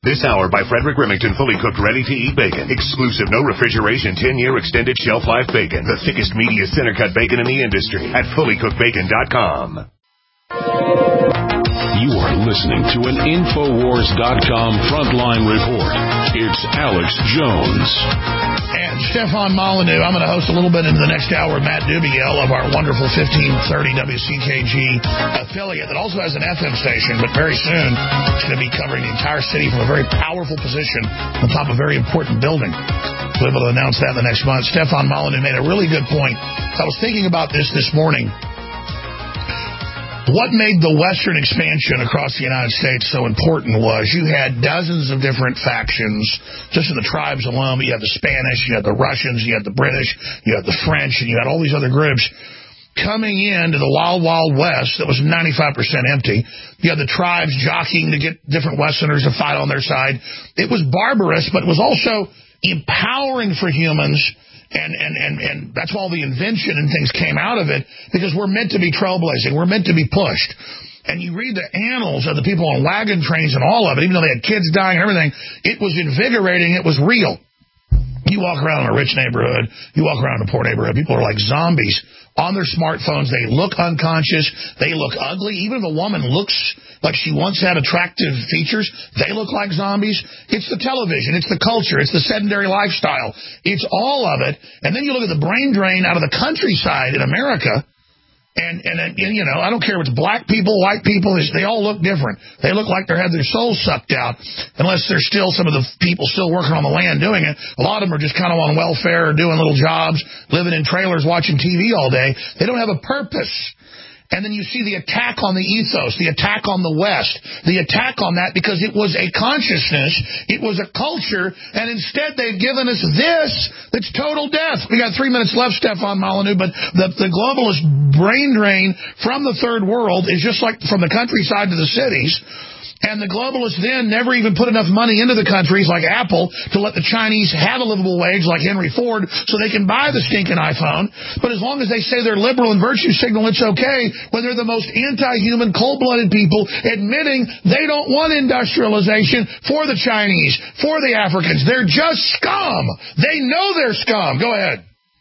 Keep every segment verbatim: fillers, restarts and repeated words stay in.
This hour by Frederick Remington, fully cooked, ready-to-eat bacon. Exclusive, no refrigeration, ten-year extended shelf life bacon. The thickest, meatiest, center-cut bacon in the industry at fully cooked bacon dot com. You are listening to an Infowars dot com frontline report. It's Alex Jones. And Stefan Molyneux. I'm going to host a little bit into the next hour Matt Dubiel of our wonderful fifteen thirty W C K G affiliate that also has an F M station, but very soon it's going to be covering the entire city from a very powerful position on top of a very important building. We'll be able to announce that in the next month. Stefan Molyneux made a really good point. I was thinking about this this morning. What made the Western expansion across the United States so important was you had dozens of different factions, just in the tribes alone. You had the Spanish, you had the Russians, you had the British, you had the French, and you had all these other groups coming into the wild, wild West that was ninety-five percent empty. You had the tribes jockeying to get different Westerners to fight on their side. It was barbarous, but it was also empowering for humans. And, and, and, and that's why all the invention and things came out of it, because we're meant to be trailblazing. We're meant to be pushed. And you read the annals of the people on wagon trains and all of it, even though they had kids dying and everything, it was invigorating. It was real. You walk around in a rich neighborhood, you walk around in a poor neighborhood, people are like zombies on their smartphones. They look unconscious. They look ugly. Even if a woman looks like she once had attractive features, they look like zombies. It's the television. It's the culture. It's the sedentary lifestyle. It's all of it. And then you look at the brain drain out of the countryside in America. And, and, and, you know, I don't care if it's black people, white people, they all look different. They look like they had their souls sucked out, unless there's still some of the people still working on the land doing it. A lot of them are just kind of on welfare or doing little jobs, living in trailers, watching T V all day. They don't have a purpose. And then you see the attack on the ethos, the attack on the West, the attack on that because it was a consciousness, it was a culture, and instead they've given us this that's total death. We got three minutes left, Stefan Molyneux, but the, the globalist brain drain from the third world is just like from the countryside to the cities. And the globalists then never even put enough money into the countries like Apple to let the Chinese have a livable wage like Henry Ford so they can buy the stinking iPhone. But as long as they say they're liberal and virtue signal, it's okay when they're the most anti-human, cold-blooded people admitting they don't want industrialization for the Chinese, for the Africans. They're just scum. They know they're scum. Go ahead.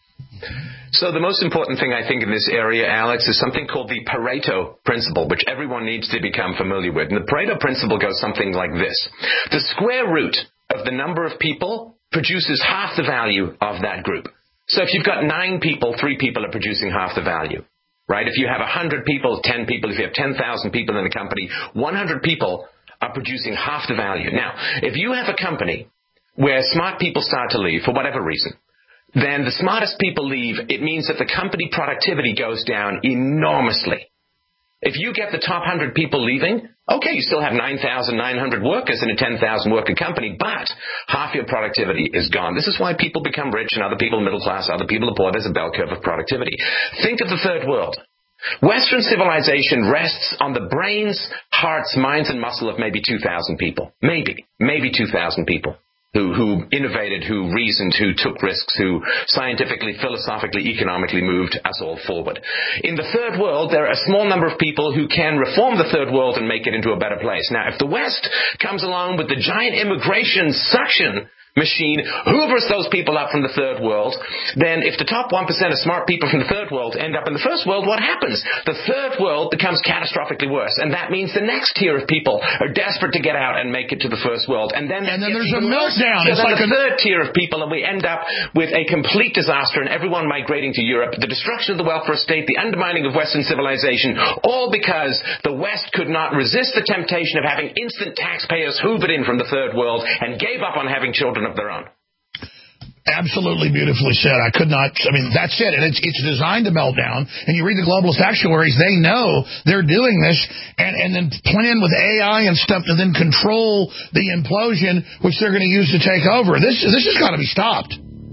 So the most important thing, I think, in this area, Alex, is something called the Pareto principle, which everyone needs to become familiar with. And the Pareto principle goes something like this. The square root of the number of people produces half the value of that group. So if you've got nine people, three people are producing half the value, right? If you have one hundred people, ten people, if you have ten thousand people in a company, one hundred people are producing half the value. Now, if you have a company where smart people start to leave for whatever reason, then the smartest people leave, it means that the company productivity goes down enormously. If you get the top one hundred people leaving, okay, you still have nine thousand nine hundred workers in a ten thousand worker company, but half your productivity is gone. This is why people become rich and other people middle class, other people are poor. There's a bell curve of productivity. Think of the third world. Western civilization rests on the brains, hearts, minds, and muscle of maybe two thousand people. Maybe. Maybe two thousand people. Who, who innovated, who reasoned, who took risks, who scientifically, philosophically, economically moved us all forward. In the third world, there are a small number of people who can reform the third world and make it into a better place. Now, if the West comes along with the giant immigration suction machine, hoovers those people up from the third world, then if the top one percent of smart people from the third world end up in the first world, what happens? The third world becomes catastrophically worse, and that means the next tier of people are desperate to get out and make it to the first world. And then, and then there's a meltdown. So it's then like the a third tier of people, and we end up with a complete disaster and everyone migrating to Europe, the destruction of the welfare state, the undermining of Western civilization, all because the West could not resist the temptation of having instant taxpayers hoovered in from the third world and gave up on having children of their own. Absolutely beautifully said. I could not, I mean, that's it. And it's, it's designed to melt down. And you read the globalist actuaries, they know they're doing this and, and then plan with A I and stuff to then control the implosion, which they're going to use to take over. This, this has got to be stopped.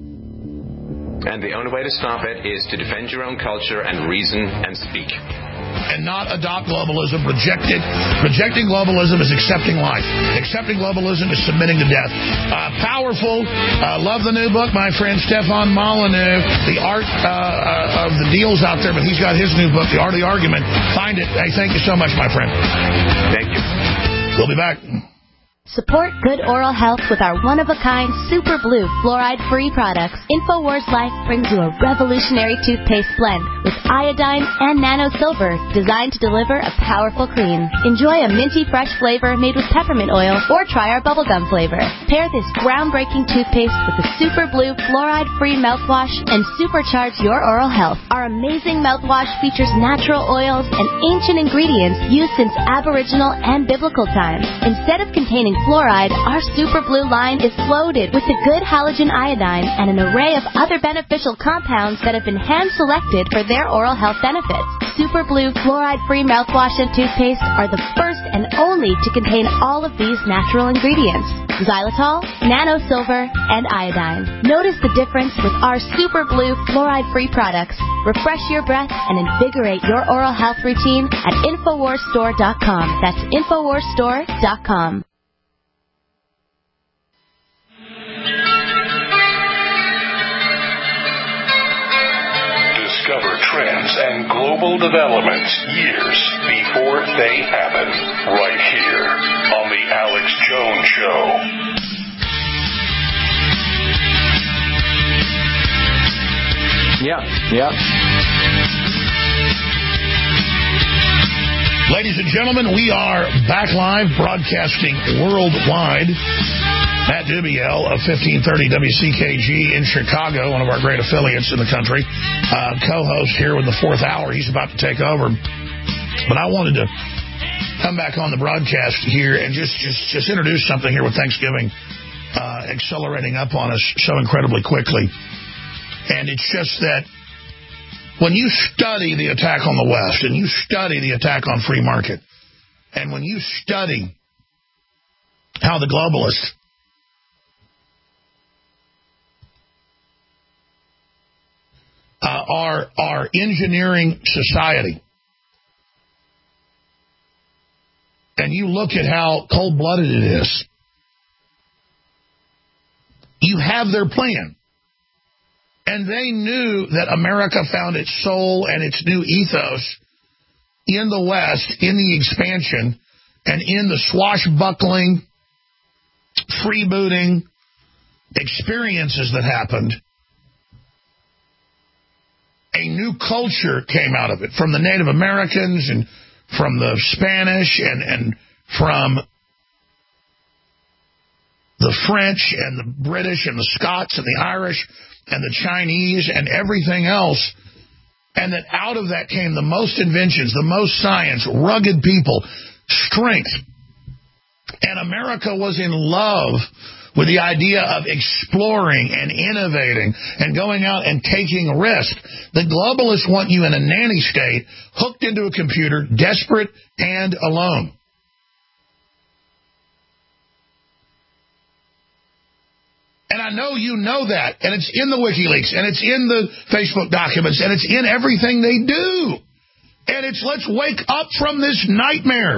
And the only way to stop it is to defend your own culture and reason and speak. And not adopt globalism, reject it. Rejecting globalism is accepting life. Accepting globalism is submitting to death. Uh, powerful. Uh, love the new book, my friend Stefan Molyneux. The art uh, uh, of the deals out there, but he's got his new book, The Art of the Argument. Find it. Hey, thank you so much, my friend. Thank you. We'll be back. Support good oral health with our one-of-a-kind Super Blue fluoride-free products. InfoWars Life brings you a revolutionary toothpaste blend with iodine and nano silver designed to deliver a powerful clean. Enjoy a minty fresh flavor made with peppermint oil or try our bubblegum flavor. Pair this groundbreaking toothpaste with the Super Blue fluoride-free mouthwash and supercharge your oral health. Our amazing mouthwash features natural oils and ancient ingredients used since Aboriginal and biblical times. Instead of containing fluoride, our Super Blue line is loaded with the good halogen iodine and an array of other beneficial compounds that have been hand-selected for their oral health benefits. Super Blue fluoride-free mouthwash and toothpaste are the first and only to contain all of these natural ingredients: xylitol, nano silver, and iodine. Notice the difference with our Super Blue fluoride-free products. Refresh your breath and invigorate your oral health routine at Infowars Store dot com. That's Infowars Store dot com. Discover trends and global developments years before they happen, right here on The Alex Jones Show. Yeah, yeah. Ladies and gentlemen, we are back live, broadcasting worldwide. Matt Dubiel of fifteen thirty W C K G in Chicago, one of our great affiliates in the country, uh, co-host here with the fourth hour. He's about to take over. But I wanted to come back on the broadcast here and just, just, just introduce something here with Thanksgiving uh, accelerating up on us so incredibly quickly. And it's just that when you study the attack on the West and you study the attack on free market, and when you study how the globalists uh, are, are engineering society, and you look at how cold-blooded it is, you have their plan. And they knew that America found its soul and its new ethos in the West, in the expansion, and in the swashbuckling, freebooting experiences that happened. A new culture came out of it, from the Native Americans and from the Spanish and, and from the French and the British and the Scots and the Irish and the Chinese and everything else. And that out of that came the most inventions, the most science, rugged people, strength. And America was in love with the idea of exploring and innovating and going out and taking risk. The globalists want you in a nanny state, hooked into a computer, desperate and alone. And I know you know that, and it's in the WikiLeaks, and it's in the Facebook documents, and it's in everything they do. And it's, let's wake up from this nightmare.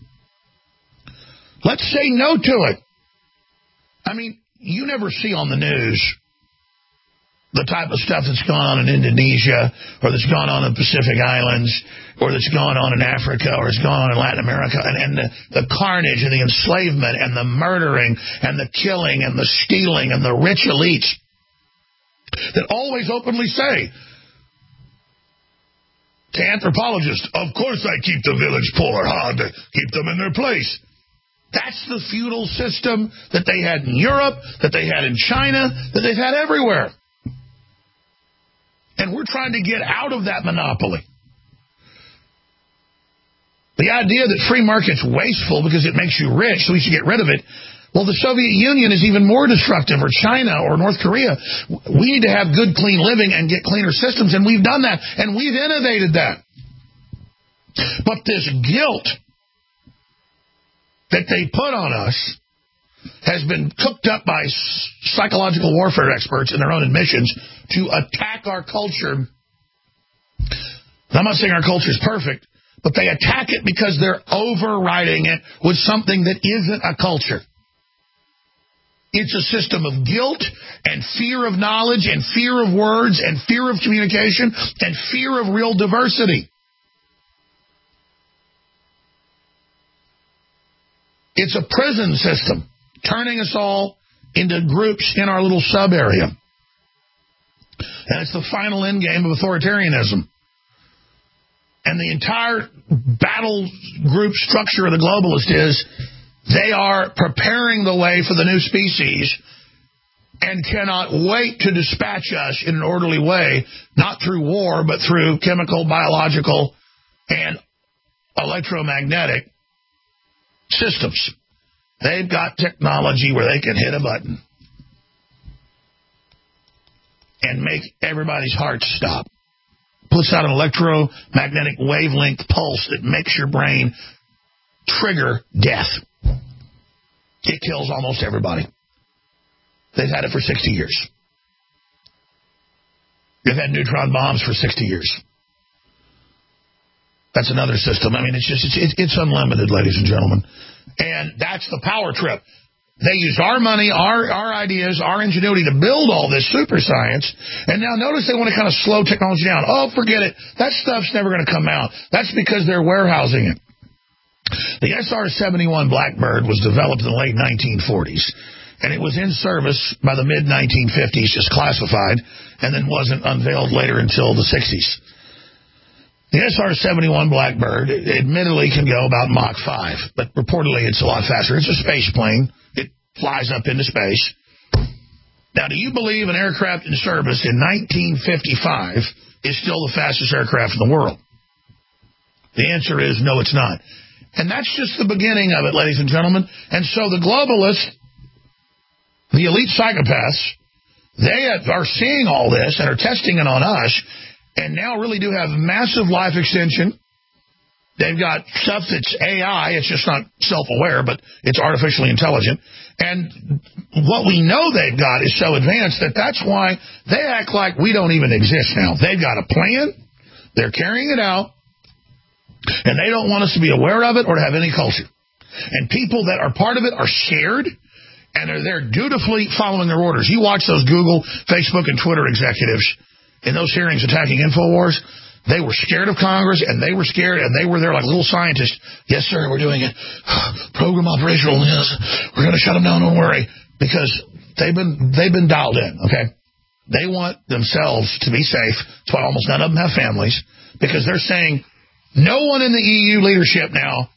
Let's say no to it. I mean, you never see on the news the type of stuff that's gone on in Indonesia, or that's gone on in the Pacific Islands, or that's gone on in Africa, or it's gone on in Latin America, and, and the, the carnage and the enslavement and the murdering and the killing and the stealing and the rich elites that always openly say to anthropologists, of course I keep the village poor, huh, to keep them in their place. That's the feudal system that they had in Europe, that they had in China, that they've had everywhere. And we're trying to get out of that monopoly. The idea that free market's wasteful because it makes you rich, so we should get rid of it. Well, the Soviet Union is even more destructive, or China, or North Korea. We need to have good, clean living and get cleaner systems, and we've done that, and we've innovated that. But this guilt that they put on us has been cooked up by psychological warfare experts in their own admissions to attack our culture. I'm not saying our culture is perfect, but they attack it because they're overriding it with something that isn't a culture. It's a system of guilt and fear of knowledge and fear of words and fear of communication and fear of real diversity. It's a prison system, turning us all into groups in our little sub-area. And it's the final end game of authoritarianism. And the entire battle group structure of the globalist is they are preparing the way for the new species and cannot wait to dispatch us in an orderly way, not through war, but through chemical, biological, and electromagnetic systems. They've got technology where they can hit a button and make everybody's hearts stop. Puts out an electromagnetic wavelength pulse that makes your brain trigger death. It kills almost everybody. They've had it for sixty years. They've had neutron bombs for sixty years. That's another system. I mean, it's just, it's, it's unlimited, ladies and gentlemen. And that's the power trip. They used our money, our our ideas, our ingenuity to build all this super science. And now notice they want to kind of slow technology down. Oh, forget it. That stuff's never going to come out. That's because they're warehousing it. The S R seventy-one Blackbird was developed in the late nineteen forties. And it was in service by the mid nineteen fifties, just classified, and then wasn't unveiled later until the sixties. The S R seventy-one Blackbird admittedly can go about Mach five, but reportedly it's a lot faster. It's a space plane. It flies up into space. Now, do you believe an aircraft in service in nineteen fifty-five is still the fastest aircraft in the world? The answer is no, it's not. And that's just the beginning of it, ladies and gentlemen. And so the globalists, the elite psychopaths, they are seeing all this and are testing it on us, and now really do have massive life extension. They've got stuff that's A I. It's just not self-aware, but it's artificially intelligent. And what we know they've got is so advanced that that's why they act like we don't even exist now. They've got a plan. They're carrying it out. And they don't want us to be aware of it or to have any culture. And people that are part of it are scared, and are there dutifully following their orders. You watch those Google, Facebook, and Twitter executives in those hearings attacking InfoWars. They were scared of Congress, and they were scared, and they were there like little scientists. Yes, sir, we're doing it. Program operational. Yes, we're going to shut them down. Don't worry, because they've been they've been dialed in. Okay, they want themselves to be safe. That's why almost none of them have families, because they're saying no one in the E U leadership now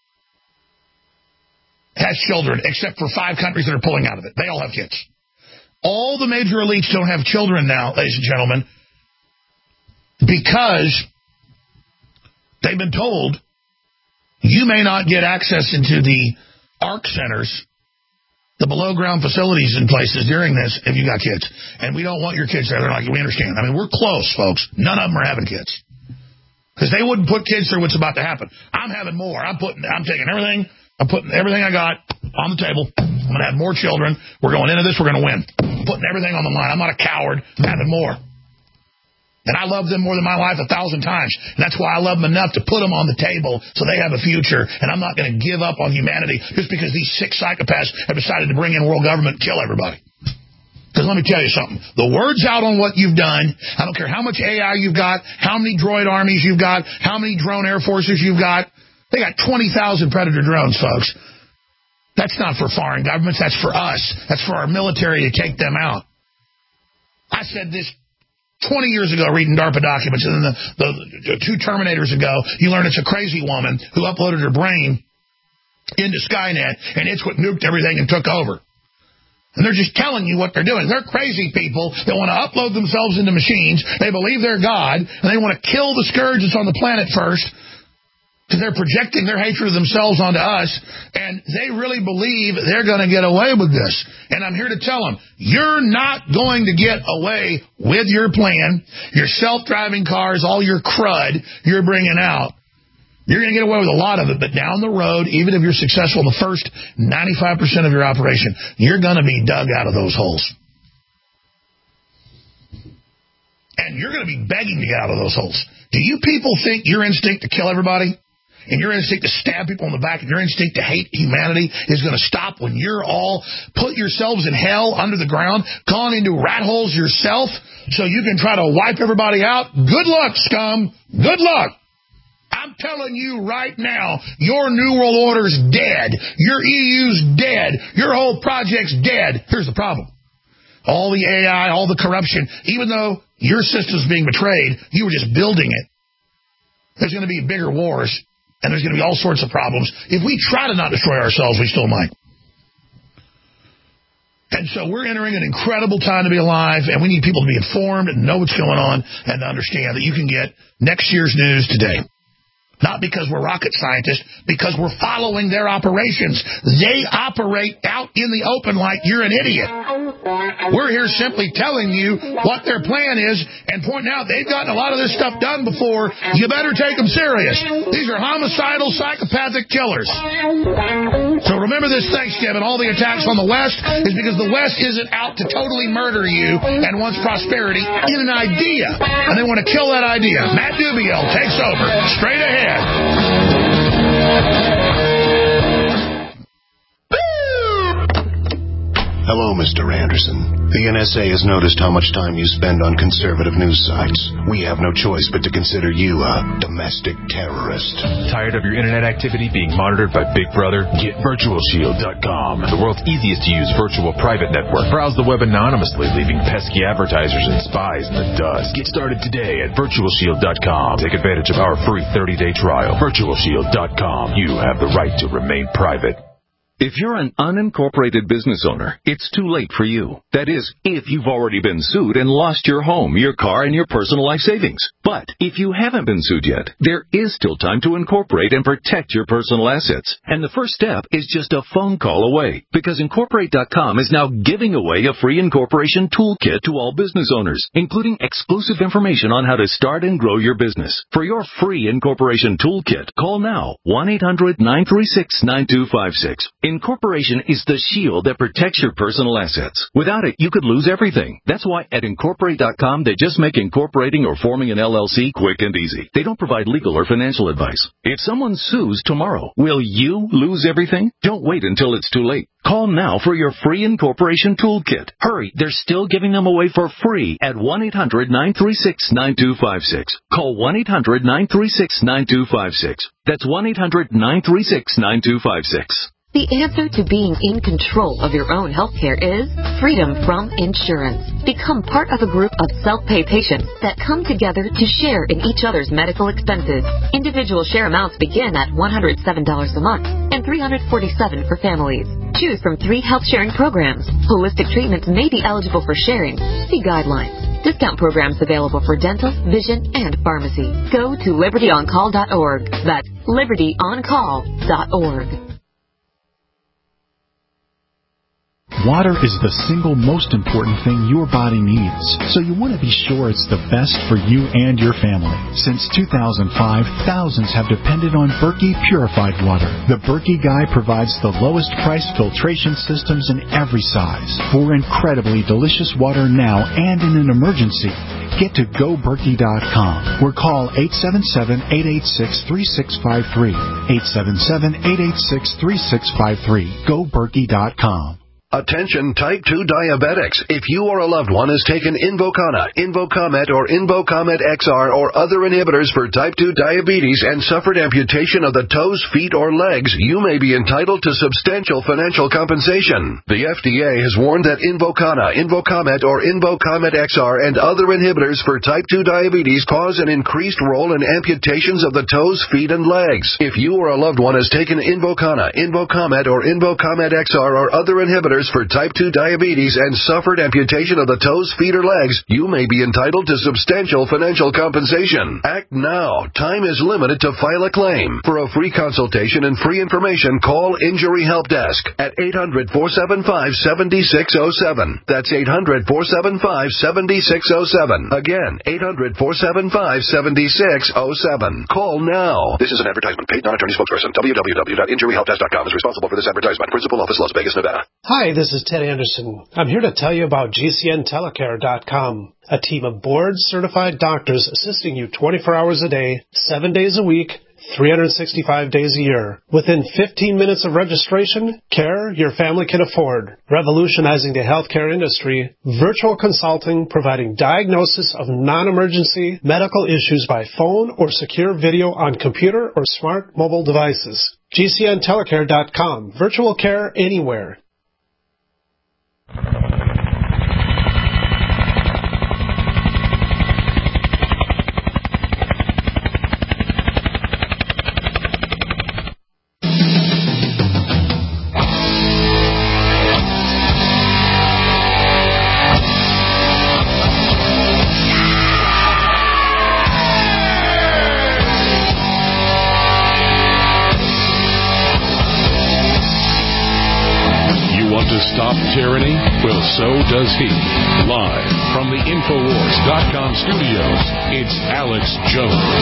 has children, except for five countries that are pulling out of it. They all have kids. All the major elites don't have children now, ladies and gentlemen, because they've been told you may not get access into the ARC centers, the below-ground facilities in places during this if you got kids. And we don't want your kids there. They're like, we understand. I mean, we're close, folks. None of them are having kids. Because they wouldn't put kids through what's about to happen. I'm having more. I'm putting. I'm taking everything. I'm putting everything I got on the table. I'm going to have more children. We're going into this. We're going to win. I'm putting everything on the line. I'm not a coward. I'm having more. And I love them more than my life a thousand times. And that's why I love them enough to put them on the table so they have a future. And I'm not going to give up on humanity just because these sick psychopaths have decided to bring in world government and kill everybody. Because let me tell you something. The word's out on what you've done. I don't care how much A I you've got, how many droid armies you've got, how many drone air forces you've got. They got twenty thousand Predator drones, folks. That's not for foreign governments. That's for us. That's for our military to take them out. I said this twenty years ago reading DARPA documents, and then the, the, the two Terminators ago, you learn it's a crazy woman who uploaded her brain into Skynet, and it's what nuked everything and took over. And they're just telling you what they're doing. They're crazy people that want to upload themselves into machines. They believe they're God, and they want to kill the scourge that's on the planet first, because they're projecting their hatred of themselves onto us, and they really believe they're going to get away with this. And I'm here to tell them, you're not going to get away with your plan, your self-driving cars, all your crud you're bringing out. You're going to get away with a lot of it, but down the road, even if you're successful in the first ninety-five percent of your operation, you're going to be dug out of those holes. And you're going to be begging to get out of those holes. Do you people think your instinct to kill everybody and your instinct to stab people in the back and your instinct to hate humanity is going to stop when you're all put yourselves in hell under the ground, gone into rat holes yourself so you can try to wipe everybody out? Good luck, scum. Good luck. I'm I'm telling you right now, your New World Order's dead. Your E U's dead. Your whole project's dead. Here's the problem. All the A I, all the corruption, even though your system's being betrayed, you were just building it. There's going to be bigger wars, and there's going to be all sorts of problems. If we try to not destroy ourselves, we still might. And so we're entering an incredible time to be alive, and we need people to be informed and know what's going on and to understand that you can get next year's news today. Not because we're rocket scientists, because we're following their operations. They operate out in the open like you're an idiot. We're here simply telling you what their plan is and pointing out they've gotten a lot of this stuff done before. You better take them serious. These are homicidal, psychopathic killers. So remember this Thanksgiving, all the attacks on the West is because the West isn't out to totally murder you and wants prosperity in an idea. And they want to kill that idea. Matt Dubiel takes over. Straight ahead. Hello, Mister Anderson. The N S A has noticed how much time you spend on conservative news sites. We have no choice but to consider you a domestic terrorist. Tired of your internet activity being monitored by Big Brother? Get Virtual Shield dot com, the world's easiest to use virtual private network. Browse the web anonymously, leaving pesky advertisers and spies in the dust. Get started today at Virtual Shield dot com. Take advantage of our free thirty-day trial. Virtual Shield dot com. You have the right to remain private. If you're an unincorporated business owner, it's too late for you. That is, if you've already been sued and lost your home, your car, and your personal life savings. But if you haven't been sued yet, there is still time to incorporate and protect your personal assets. And the first step is just a phone call away, because Incorporate dot com is now giving away a free incorporation toolkit to all business owners, including exclusive information on how to start and grow your business. For your free incorporation toolkit, call now, one eight hundred nine three six nine two five six. Incorporation is the shield that protects your personal assets. Without it, you could lose everything. That's why at Incorporate dot com, they just make incorporating or forming an L L C quick and easy. They don't provide legal or financial advice. If someone sues tomorrow, will you lose everything? Don't wait until it's too late. Call now for your free incorporation toolkit. Hurry, they're still giving them away for free at one eight hundred nine three six nine two five six. Call one eight hundred nine three six nine two five six. That's one eight hundred nine three six nine two five six. The answer to being in control of your own healthcare is freedom from insurance. Become part of a group of self-pay patients that come together to share in each other's medical expenses. Individual share amounts begin at one hundred seven dollars a month and three hundred forty-seven dollars for families. Choose from three health sharing programs. Holistic treatments may be eligible for sharing. See guidelines. Discount programs available for dental, vision, and pharmacy. Go to liberty on call dot org. That's liberty on call dot org. Water is the single most important thing your body needs, so you want to be sure it's the best for you and your family. Since two thousand five, thousands have depended on Berkey purified water. The Berkey Guy provides the lowest price filtration systems in every size for incredibly delicious water now and in an emergency. Get to go berkey dot com or call eight seven seven, eight eight six, three six five three. eight seven seven, eight eight six, three six five three. go berkey dot com. Attention type two diabetics. If you or a loved one has taken Invokana, Invokamet, or Invokamet X R or other inhibitors for type two diabetes and suffered amputation of the toes, feet, or legs, you may be entitled to substantial financial compensation. The F D A has warned that Invokana, Invokamet, or Invokamet X R and other inhibitors for type two diabetes cause an increased role in amputations of the toes, feet, and legs. If you or a loved one has taken Invokana, Invokamet, or Invokamet X R or other inhibitors for type two diabetes and suffered amputation of the toes, feet, or legs, you may be entitled to substantial financial compensation. Act now. Time is limited to file a claim. For a free consultation and free information, call Injury Help Desk at eight hundred, four seven five, seven six zero seven. That's eight hundred, four seven five, seven six zero seven. Again, eight hundred, four seven five, seven six zero seven. Call now. This is an advertisement. Paid non-attorney spokesperson. w w w dot injury help desk dot com is responsible for this advertisement. Principal office, Las Vegas, Nevada. Hi, this is Ted Anderson. I'm here to tell you about G C N telecare dot com, a team of board-certified doctors assisting you twenty-four hours a day, seven days a week, three hundred sixty-five days a year. Within fifteen minutes of registration, care your family can afford. Revolutionizing the healthcare industry, virtual consulting providing diagnosis of non-emergency medical issues by phone or secure video on computer or smart mobile devices. G C N telecare dot com. Virtual care anywhere. Stop tyranny? Well, so does he. Live from the Infowars dot com studios, it's Alex Jones.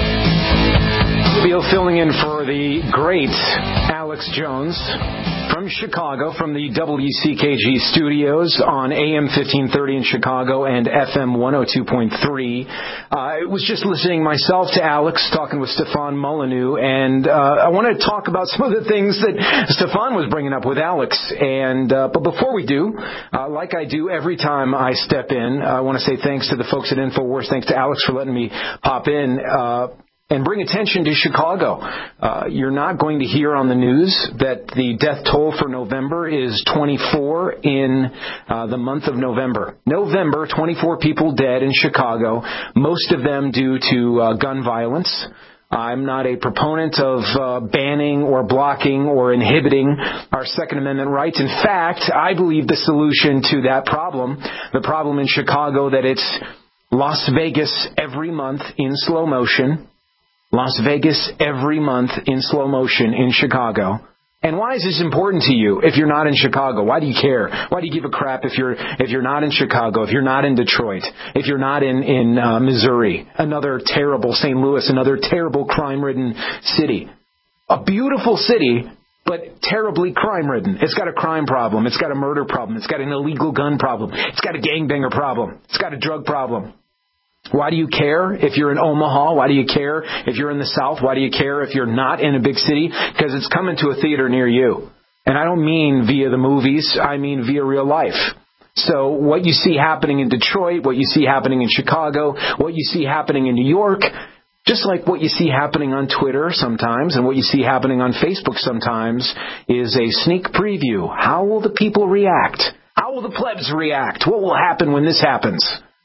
Bill filling in for the great Alex Jones from Chicago, from the W C K G studios on A M fifteen thirty in Chicago and F M one oh two point three. Uh, I was just listening myself to Alex talking with Stefan Molyneux, and uh, I want to talk about some of the things that Stefan was bringing up with Alex. And uh, but before we do, uh, like I do every time I step in, I want to say thanks to the folks at InfoWars. Thanks to Alex for letting me pop in. Uh, And bring attention to Chicago. Uh, you're not going to hear on the news that the death toll for November is twenty-four in uh, the month of November. November, twenty-four people dead in Chicago, most of them due to uh, gun violence. I'm not a proponent of uh, banning or blocking or inhibiting our Second Amendment rights. In fact, I believe the solution to that problem, the problem in Chicago that it's Las Vegas every month in slow motion, Las Vegas every month in slow motion in Chicago. And why is this important to you if you're not in Chicago? Why do you care? Why do you give a crap if you're if you're not in Chicago, if you're not in Detroit, if you're not in, in uh, Missouri, another terrible Saint Louis, another terrible crime-ridden city? A beautiful city, but terribly crime-ridden. It's got a crime problem. It's got a murder problem. It's got an illegal gun problem. It's got a gangbanger problem. It's got a drug problem. Why do you care if you're in Omaha? Why do you care if you're in the South? Why do you care if you're not in a big city? Because it's coming to a theater near you. And I don't mean via the movies. I mean via real life. So what you see happening in Detroit, what you see happening in Chicago, what you see happening in New York, just like what you see happening on Twitter sometimes and what you see happening on Facebook sometimes, is a sneak preview. How will the people react? How will the plebs react? What will happen when this happens?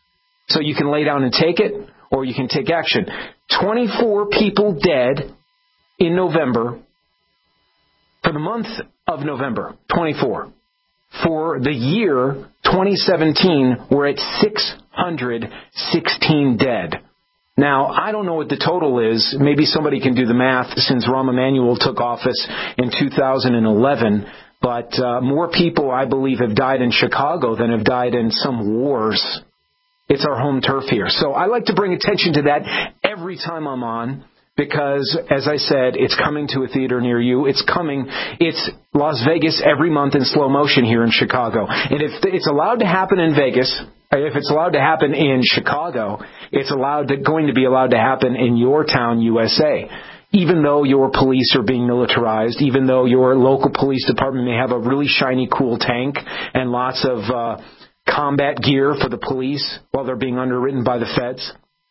So you can lay down and take it, or you can take action. twenty-four people dead in November. For the month of November, twenty-four. For the year twenty seventeen, we're at six hundred sixteen dead. Now, I don't know what the total is. Maybe somebody can do the math since Rahm Emanuel took office in two thousand eleven. But uh, more people, I believe, have died in Chicago than have died in some wars. It's our home turf here. So I like to bring attention to that every time I'm on because, as I said, it's coming to a theater near you. It's coming. It's Las Vegas every month in slow motion here in Chicago. And if it's allowed to happen in Vegas, if it's allowed to happen in Chicago, it's allowed to, going to be allowed to happen in your town, U S A. Even though your police are being militarized, even though your local police department may have a really shiny, cool tank and lots of uh combat gear for the police while they're being underwritten by the feds.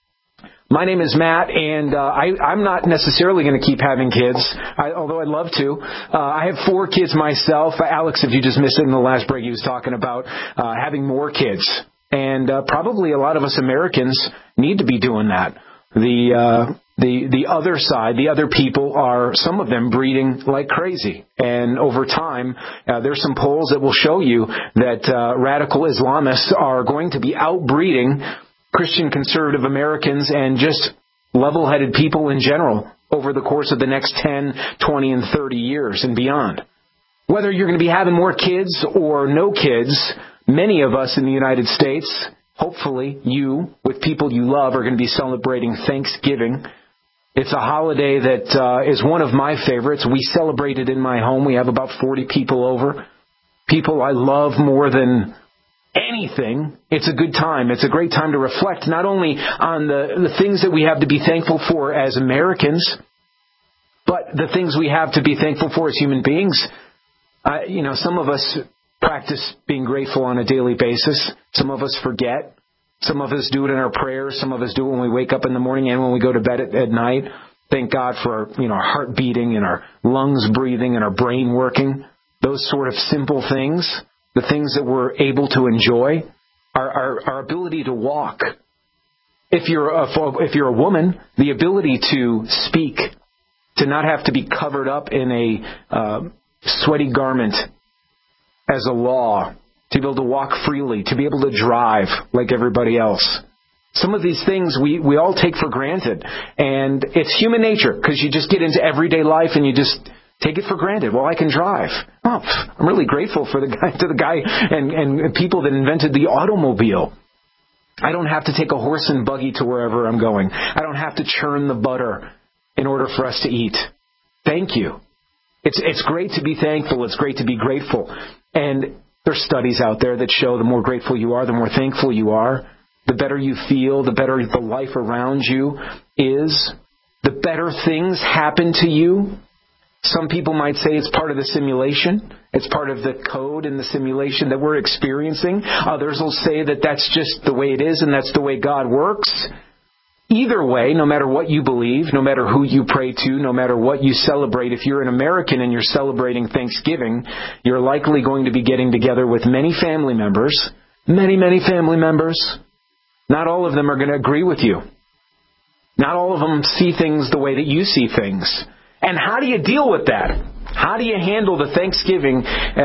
My name is Matt, and uh, I, I'm not necessarily going to keep having kids, I, although I'd love to. Uh, I have four kids myself. Alex, if you just missed it in the last break, he was talking about uh, having more kids. And uh, probably a lot of us Americans need to be doing that. The uh, the the other side, the other people are, some of them, breeding like crazy. And over time, uh, there's some polls that will show you that uh, radical Islamists are going to be outbreeding Christian conservative Americans and just level-headed people in general over the course of the next ten, twenty, and thirty years and beyond. Whether you're going to be having more kids or no kids, many of us in the United States, hopefully you, with people you love, are going to be celebrating Thanksgiving. It's a holiday that uh, is one of my favorites. We celebrate it in my home. We have about forty people over. People I love more than anything. It's a good time. It's a great time to reflect not only on the, the things that we have to be thankful for as Americans, But the things we have to be thankful for as human beings, uh, you know, some of us practice being grateful on a daily basis. Some of us forget. Some of us do it in our prayers. Some of us do it when we wake up in the morning and when we go to bed at, at night. Thank God for, you know, our heart beating and our lungs breathing and our brain working. Those sort of simple things, the things that we're able to enjoy, our, our, our ability to walk. If you're a, if you're a woman, the ability to speak, to not have to be covered up in a uh, sweaty garment as a law, to be able to walk freely, to be able to drive like everybody else. Some of these things we, we all take for granted, and it's human nature because you just get into everyday life and you just take it for granted. Well, I can drive. Oh, I'm really grateful for the guy to the guy and, and people that invented the automobile. I don't have to take a horse and buggy to wherever I'm going. I don't have to churn the butter in order for us to eat. Thank you. It's it's great to be thankful. It's great to be grateful. And there's studies out there that show the more grateful you are, the more thankful you are, the better you feel, the better the life around you is, the better things happen to you. Some people might say it's part of the simulation. It's part of the code in the simulation that we're experiencing. Others will say that that's just the way it is and that's the way God works. Either way, no matter what you believe, no matter who you pray to, no matter what you celebrate, if you're an American and you're celebrating Thanksgiving, you're likely going to be getting together with many family members, many, many family members. Not all of them are going to agree with you. Not all of them see things the way that you see things. And how do you deal with that? How do you handle the Thanksgiving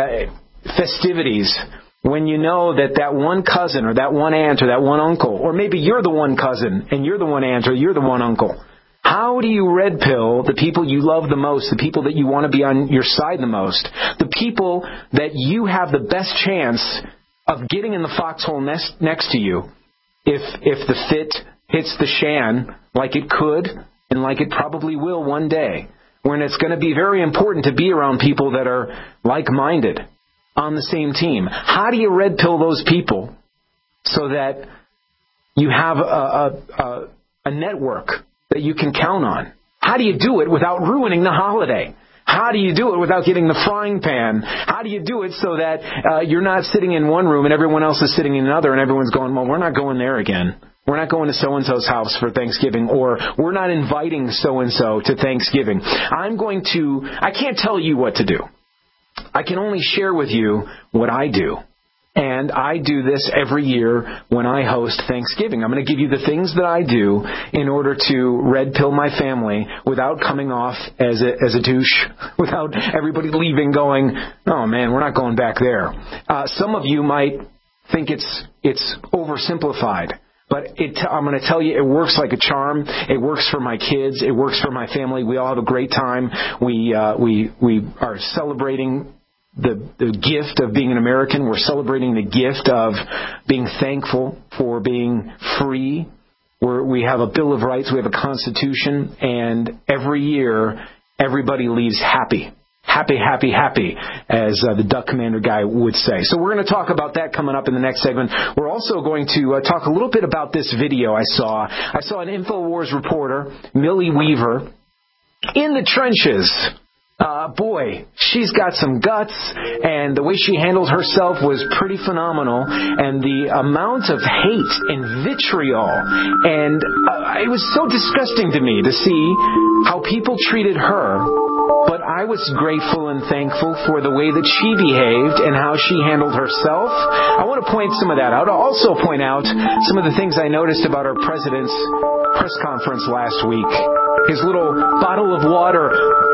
uh, festivities when you know that that one cousin or that one aunt or that one uncle, or maybe you're the one cousin and you're the one aunt or you're the one uncle? How do you red pill the people you love the most, the people that you want to be on your side the most, the people that you have the best chance of getting in the foxhole nest next to you if if the fit hits the shan like it could and like it probably will one day, when it's going to be very important to be around people that are like-minded, on the same team? How do you red pill those people so that you have a, a, a, a network that you can count on? How do you do it without ruining the holiday? How do you do it without getting the frying pan? How do you do it so that uh, you're not sitting in one room and everyone else is sitting in another and everyone's going, well, we're not going there again. We're not going to so-and-so's house for Thanksgiving, or we're not inviting so-and-so to Thanksgiving. I'm going to, I can't tell you what to do. I can only share with you what I do. And I do this every year when I host Thanksgiving. I'm going to give you the things that I do in order to red pill my family without coming off as a, as a douche, without everybody leaving going, oh man, we're not going back there. Uh, some of you might think it's it's oversimplified. But it, I'm going to tell you, it works like a charm. It works for my kids. It works for my family. We all have a great time. We uh, we we are celebrating the the gift of being an American. We're celebrating the gift of being thankful for being free. We're, we have a Bill of Rights. We have a Constitution, and every year, everybody leaves happy. Happy, happy, happy, as uh, the Duck Commander guy would say. So we're going to talk about that coming up in the next segment. We're also going to uh, talk a little bit about this video I saw. I saw an InfoWars reporter, Millie Weaver, in the trenches. Uh, boy, she's got some guts, and the way she handled herself was pretty phenomenal. And the amount of hate and vitriol, and uh, it was so disgusting to me to see how people treated her. But I was grateful and thankful for the way that she behaved and how she handled herself. I want to point some of that out. I'll also point out some of the things I noticed about our president's press conference last week. His little bottle of water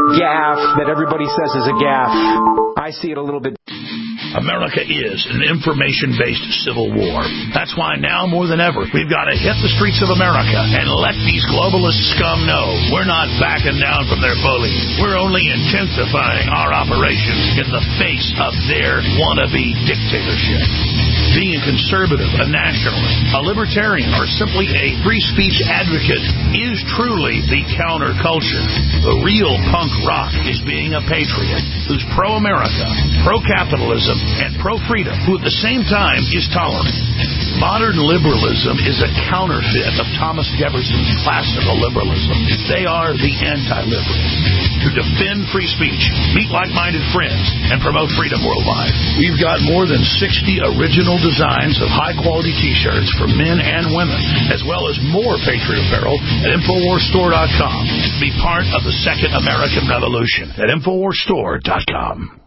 gaffe that everybody says is a gaffe. I see it a little bit. America is an information-based civil war. That's why now more than ever, we've got to hit the streets of America and let these globalist scum know we're not backing down from their bullying. We're only intensifying our operations in the face of their wannabe dictatorship. Being a conservative, a nationalist, a libertarian, or simply a free speech advocate is truly the counterculture. The real punk rock is being a patriot who's pro-America, pro-capitalism, and pro-freedom, who at the same time is tolerant. Modern liberalism is a counterfeit of Thomas Jefferson's classical liberalism. They are the anti-liberals. To defend free speech, meet like-minded friends, and promote freedom worldwide. We've got more than sixty original designs of high-quality T-shirts for men and women, as well as more Patriot apparel at Infowars Store dot com. Be part of the Second American Revolution at Infowars Store dot com.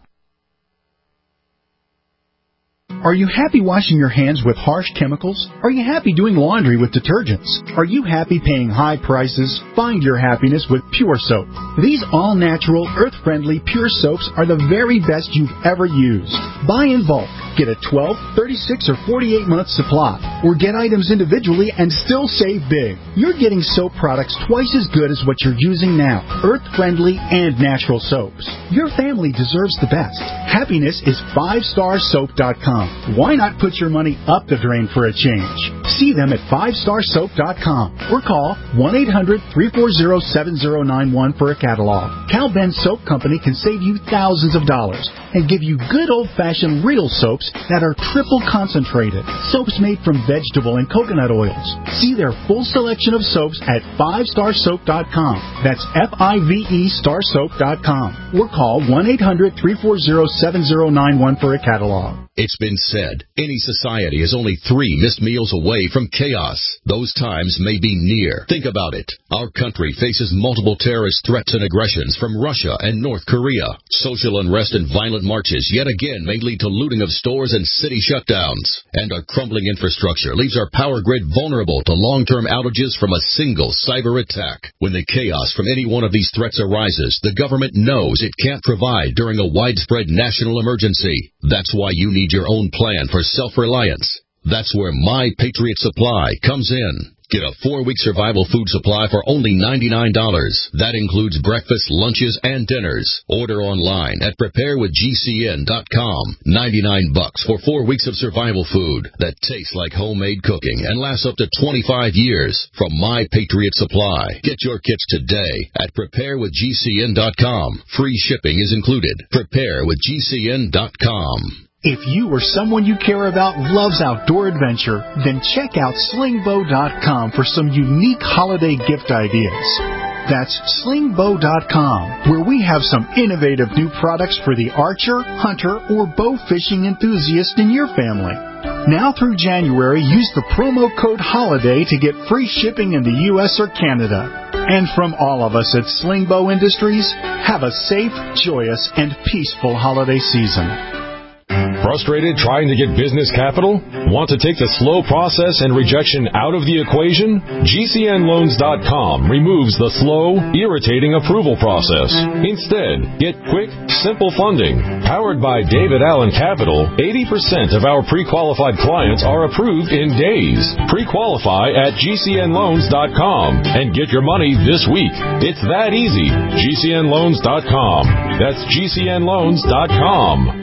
Are you happy washing your hands with harsh chemicals? Are you happy doing laundry with detergents? Are you happy paying high prices? Find your happiness with Pure Soap. These all-natural, earth-friendly Pure Soaps are the very best you've ever used. Buy in bulk. Get a twelve, thirty-six, or forty-eight month supply. Or get items individually and still save big. You're getting soap products twice as good as what you're using now. Earth-friendly and natural soaps. Your family deserves the best. Happiness is five star soap dot com. Why not put your money up the drain for a change? See them at five star soap dot com or call one eight hundred, three four zero, seven zero nine one for a catalog. Cal Ben Soap Company can save you thousands of dollars and give you good old-fashioned real soaps that are triple concentrated. Soaps made from vegetable and coconut oils. See their full selection of soaps at five star soap dot com. That's F I V E star soap dot com. Or call one eight hundred, three four zero, seven zero nine one for a catalog. It's been said, any society is only three missed meals away from chaos. Those times may be near. Think about it. Our country faces multiple terrorist threats and aggressions from Russia and North Korea. Social unrest and violent marches yet again may lead to looting of stores and city shutdowns. And our crumbling infrastructure leaves our power grid vulnerable to long-term outages from a single cyber attack. When the chaos from any one of these threats arises, the government knows it can't provide during a widespread national emergency. That's why you need your own plan for self-reliance. That's where My Patriot Supply comes in. Get a four-week survival food supply for only ninety-nine dollars. That includes breakfast, lunches, and dinners. Order online at prepare with G C N dot com. ninety-nine bucks for four weeks of survival food that tastes like homemade cooking and lasts up to twenty-five years from My Patriot Supply. Get your kits today at prepare with G C N dot com. Free shipping is included. prepare with G C N dot com. If you or someone you care about loves outdoor adventure, then check out sling bow dot com for some unique holiday gift ideas. That's sling bow dot com, where we have some innovative new products for the archer, hunter, or bow fishing enthusiast in your family. Now through January, use the promo code HOLIDAY to get free shipping in the U S or Canada. And from all of us at Sling Bow Industries, have a safe, joyous, and peaceful holiday season. Frustrated trying to get business capital? Want to take the slow process and rejection out of the equation? G C N loans dot com removes the slow, irritating approval process. Instead, get quick, simple funding. Powered by David Allen Capital, eighty percent of our pre-qualified clients are approved in days. Pre-qualify at G C N loans dot com and get your money this week. It's that easy. G C N loans dot com. That's G C N loans dot com.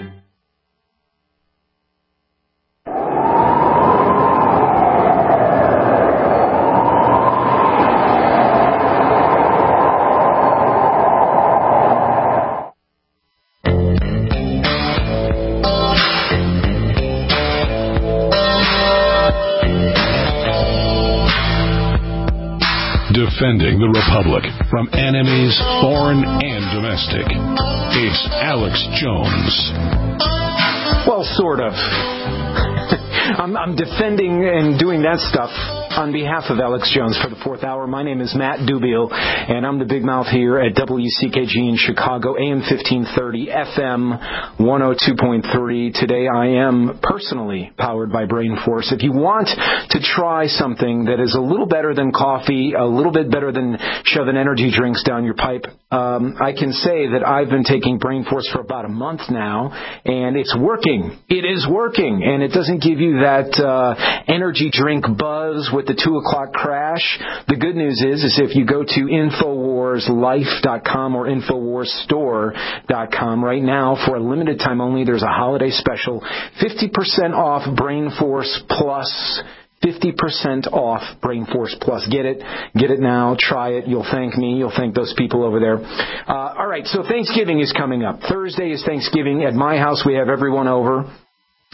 Defending the Republic from enemies, foreign and domestic. It's Alex Jones. Well, sort of. I'm, I'm defending and doing that stuff on behalf of Alex Jones for the fourth hour. My name is Matt Dubiel, and I'm the big mouth here at W C K G in Chicago, A M fifteen thirty, F M one oh two point three. Today I am personally powered by Brain Force. If you want to try something that is a little better than coffee, a little bit better than shoving energy drinks down your pipe, um, I can say that I've been taking Brain Force for about a month now, and it's working. It is working, and it doesn't give you that uh, energy drink buzz with the two o'clock crash. The good news is, is if you go to Infowars Life dot com or Infowars Store dot com right now, for a limited time only, there's a holiday special, fifty percent off Brain Force Plus. fifty percent off Brain Force Plus. Get it. Get it now. Try it. You'll thank me. You'll thank those people over there. Uh, all right, so Thanksgiving is coming up. Thursday is Thanksgiving. At my house, we have everyone over.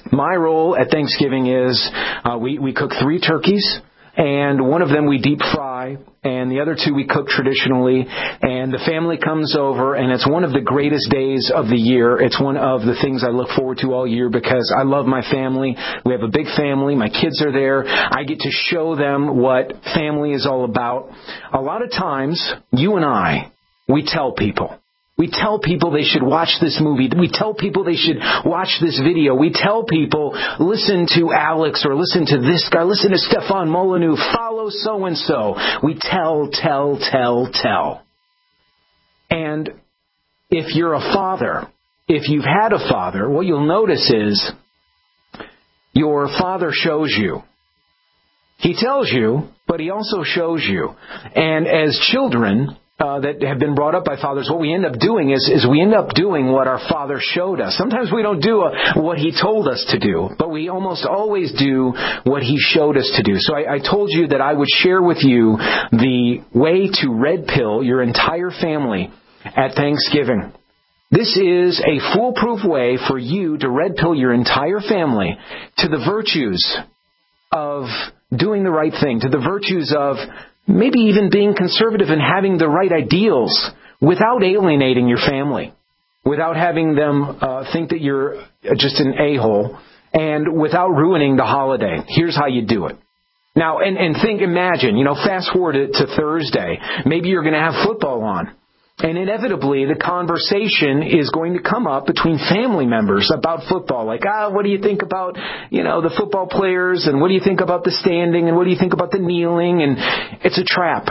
My role at Thanksgiving is uh, we, we cook three turkeys, and one of them we deep fry, and the other two we cook traditionally, and the family comes over, and it's one of the greatest days of the year. It's one of the things I look forward to all year because I love my family. We have a big family. My kids are there. I get to show them what family is all about. A lot of times, you and I, we tell people. We tell people they should watch this movie. We tell people they should watch this video. We tell people, listen to Alex or listen to this guy, listen to Stefan Molyneux, follow so-and-so. We tell, tell, tell, tell. And if you're a father, if you've had a father, what you'll notice is your father shows you. He tells you, but he also shows you. And as children Uh, that have been brought up by fathers, what we end up doing is, is we end up doing what our father showed us. Sometimes we don't do a, what he told us to do, but we almost always do what he showed us to do. So I, I told you that I would share with you the way to red pill your entire family at Thanksgiving. This is a foolproof way for you to red pill your entire family to the virtues of doing the right thing, to the virtues of maybe even being conservative and having the right ideals without alienating your family, without having them uh, think that you're just an a-hole, and without ruining the holiday. Here's how you do it. Now, and, and think, imagine, you know, fast forward to, to Thursday. Maybe you're going to have football on. And inevitably, the conversation is going to come up between family members about football. Like, ah, what do you think about, you know, the football players? And what do you think about the standing? And what do you think about the kneeling? And it's a trap.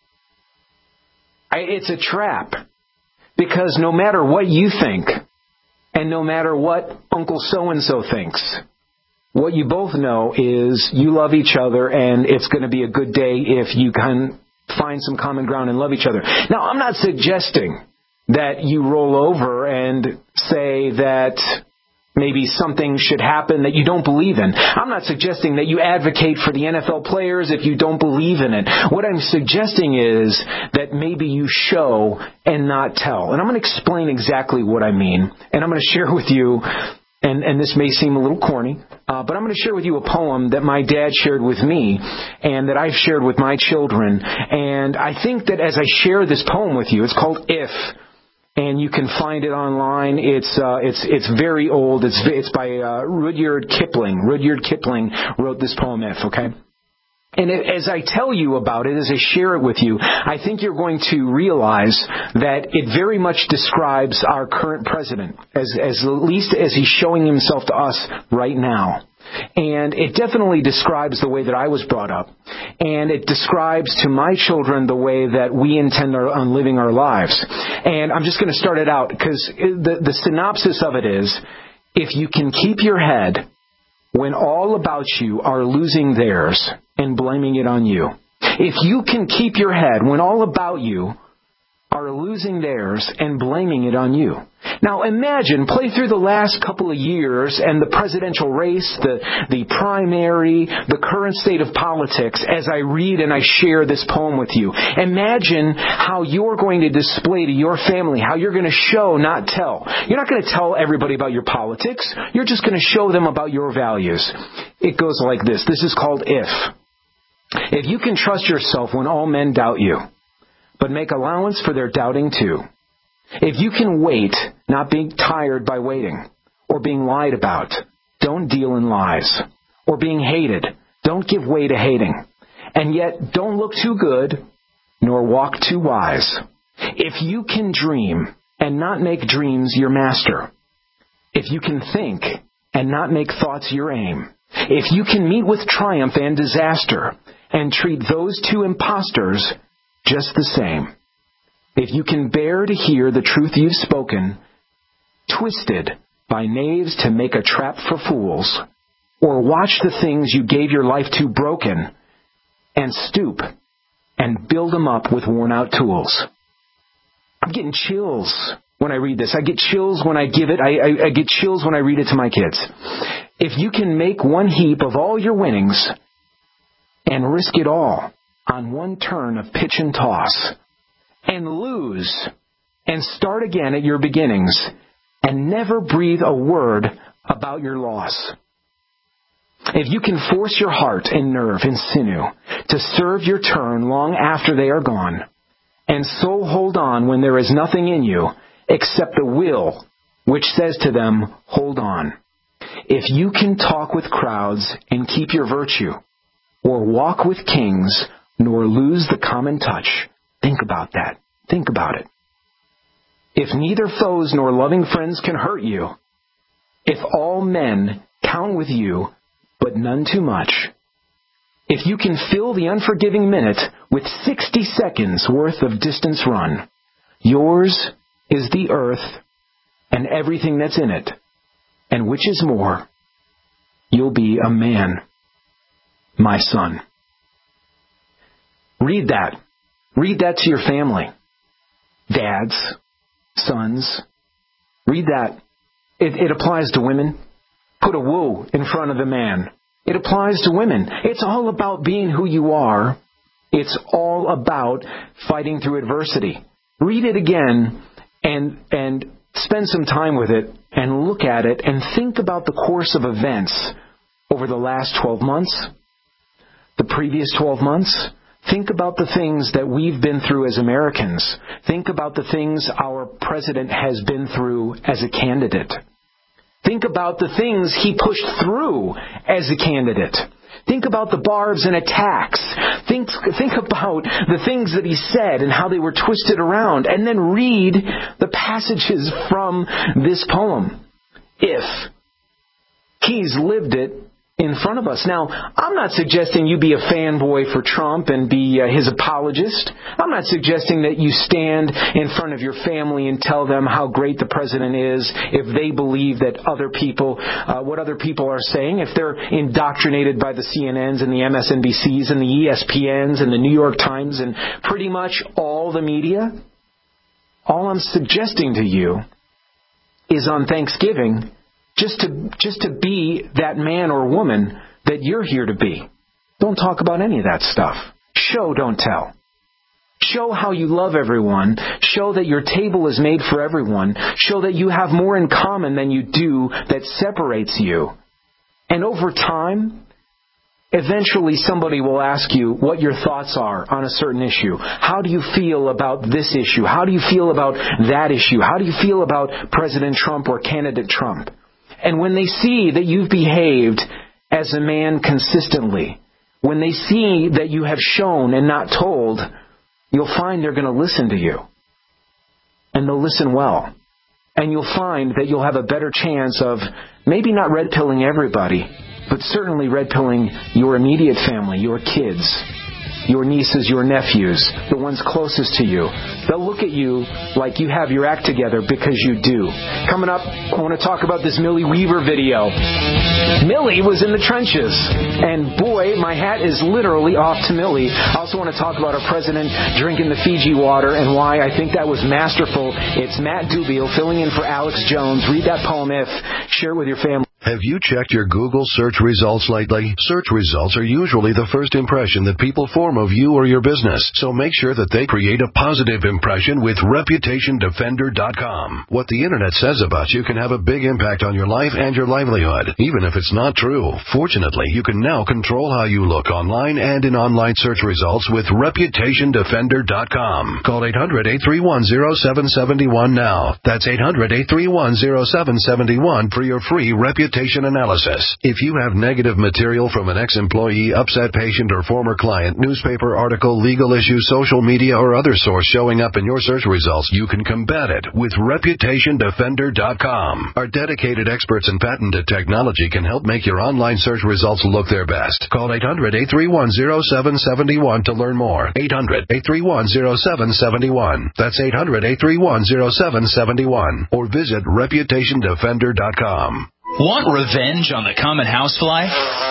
It's a trap. Because no matter what you think, and no matter what Uncle So-and-so thinks, what you both know is you love each other, and it's going to be a good day if you can find some common ground and love each other. Now, I'm not suggesting that you roll over and say that maybe something should happen that you don't believe in. I'm not suggesting that you advocate for the N F L players if you don't believe in it. What I'm suggesting is that maybe you show and not tell. And I'm going to explain exactly what I mean. And I'm going to share with you, and, and this may seem a little corny, Uh, but I'm going to share with you a poem that my dad shared with me and that I've shared with my children. And I think that as I share this poem with you, it's called If, and you can find it online. It's uh, it's it's very old. It's it's by uh, Rudyard Kipling. Rudyard Kipling wrote this poem, If, okay? And it, as I tell you about it, as I share it with you, I think you're going to realize that it very much describes our current president, as, as at least as he's showing himself to us right now. And it definitely describes the way that I was brought up. And it describes to my children the way that we intend our, on living our lives. And I'm just going to start it out because the, the synopsis of it is, if you can keep your head when all about you are losing theirs and blaming it on you. If you can keep your head when all about you are losing theirs and blaming it on you. Now imagine, play through the last couple of years and the presidential race, the, the primary, the current state of politics as I read and I share this poem with you. Imagine how you're going to display to your family, how you're going to show, not tell. You're not going to tell everybody about your politics. You're just going to show them about your values. It goes like this. This is called If. If you can trust yourself when all men doubt you, but make allowance for their doubting too. If you can wait, not being tired by waiting, or being lied about, don't deal in lies. Or being hated, don't give way to hating. And yet, don't look too good, nor walk too wise. If you can dream, and not make dreams your master. If you can think, and not make thoughts your aim. If you can meet with triumph and disaster, and treat those two impostors just the same. If you can bear to hear the truth you've spoken, twisted by knaves to make a trap for fools, or watch the things you gave your life to broken, and stoop and build them up with worn-out tools. I'm getting chills when I read this. I get chills when I give it. I, I, I get chills when I read it to my kids. If you can make one heap of all your winnings and risk it all on one turn of pitch and toss, and lose, and start again at your beginnings, and never breathe a word about your loss. If you can force your heart and nerve and sinew to serve your turn long after they are gone, and so hold on when there is nothing in you except the will which says to them, hold on. If you can talk with crowds and keep your virtue, or walk with kings, nor lose the common touch, think about that. Think about it. If neither foes nor loving friends can hurt you, if all men count with you, but none too much, if you can fill the unforgiving minute with sixty seconds worth of distance run, yours is the earth and everything that's in it, and which is more, you'll be a man, my son. Read that. Read that to your family. Dads, sons, read that. It, it applies to women. Put a woo in front of the man. It applies to women. It's all about being who you are. It's all about fighting through adversity. Read it again and and spend some time with it and look at it and think about the course of events over the last twelve months, the previous twelve months. Think about the things that we've been through as Americans. Think about the things our president has been through as a candidate. Think about the things he pushed through as a candidate. Think about the barbs and attacks. Think, think about the things that he said and how they were twisted around. And then read the passages from this poem. If he's lived it in front of us. Now, I'm not suggesting you be a fanboy for Trump and be uh, his apologist. I'm not suggesting that you stand in front of your family and tell them how great the president is if they believe that other people, uh, what other people are saying, if they're indoctrinated by the C N Ns and the M S N B Cs and the E S P Ns and the New York Times and pretty much all the media. All I'm suggesting to you is on Thanksgiving, Just to just to be that man or woman that you're here to be. Don't talk about any of that stuff. Show, don't tell. Show how you love everyone. Show that your table is made for everyone. Show that you have more in common than you do that separates you. And over time, eventually somebody will ask you what your thoughts are on a certain issue. How do you feel about this issue? How do you feel about that issue? How do you feel about President Trump or candidate Trump? And when they see that you've behaved as a man consistently, when they see that you have shown and not told, you'll find they're going to listen to you. And they'll listen well. And you'll find that you'll have a better chance of maybe not red-pilling everybody, but certainly red-pilling your immediate family, your kids, your nieces, your nephews, the ones closest to you. They'll look at you like you have your act together because you do. Coming up, I want to talk about this Millie Weaver video. Millie was in the trenches. And boy, my hat is literally off to Millie. I also want to talk about our president drinking the Fiji water and why I think that was masterful. It's Matt Dubiel filling in for Alex Jones. Read that poem if. Share it with your family. Have you checked your Google search results lately? Search results are usually the first impression that people form of you or your business, so make sure that they create a positive impression with Reputation Defender dot com. What the Internet says about you can have a big impact on your life and your livelihood, even if it's not true. Fortunately, you can now control how you look online and in online search results with Reputation Defender dot com. Call eight hundred, eight three one, zero seven seven one now. That's eight hundred, eight three one, zero seven seven one for your free Reputation analysis. If you have negative material from an ex-employee, upset patient, or former client, newspaper article, legal issue, social media, or other source showing up in your search results, you can combat it with Reputation Defender dot com. Our dedicated experts in patented technology can help make your online search results look their best. Call eight hundred, eight three one, zero seven seven one to learn more. eight hundred, eight three one, zero seven seven one. That's eight hundred, eight three one, zero seven seven one. Or visit Reputation Defender dot com. Want revenge on the common housefly?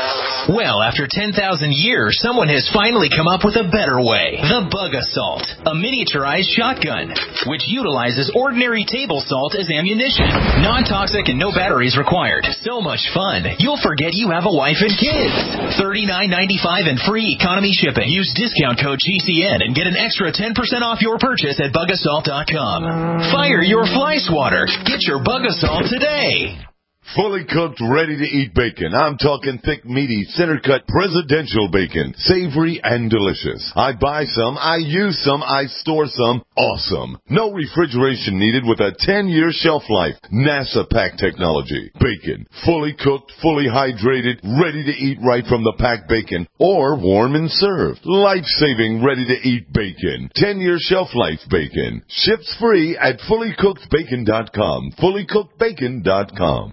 Well, after ten thousand years, someone has finally come up with a better way. The Bug Assault, a miniaturized shotgun, which utilizes ordinary table salt as ammunition. Non-toxic and no batteries required. So much fun, you'll forget you have a wife and kids. thirty-nine ninety-five and free economy shipping. Use discount code G C N and get an extra ten percent off your purchase at Bug Assault dot com. Fire your fly swatter. Get your Bug Assault today. Fully cooked, ready-to-eat bacon. I'm talking thick, meaty, center-cut presidential bacon. Savory and delicious. I buy some, I use some, I store some. Awesome. No refrigeration needed with a ten-year shelf life. NASA pack technology. Bacon. Fully cooked, fully hydrated, ready to eat right from the packed bacon. Or warm and served. Life-saving, ready-to-eat bacon. ten-year shelf life bacon. Ships free at fully cooked bacon dot com. fully cooked bacon dot com.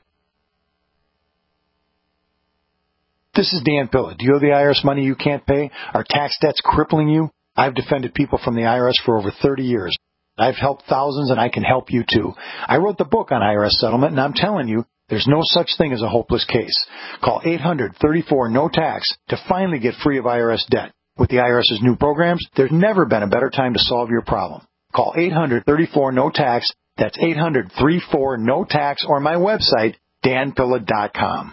This is Dan Pilla. Do you owe the I R S money you can't pay? Are tax debts crippling you? I've defended people from the I R S for over thirty years. I've helped thousands, and I can help you too. I wrote the book on I R S settlement, and I'm telling you, there's no such thing as a hopeless case. Call eight hundred, thirty-four, no tax to finally get free of I R S debt. With the IRS's new programs, there's never been a better time to solve your problem. Call eight hundred, thirty-four, no tax. That's eight hundred, thirty-four, no tax, or my website, dan pilla dot com.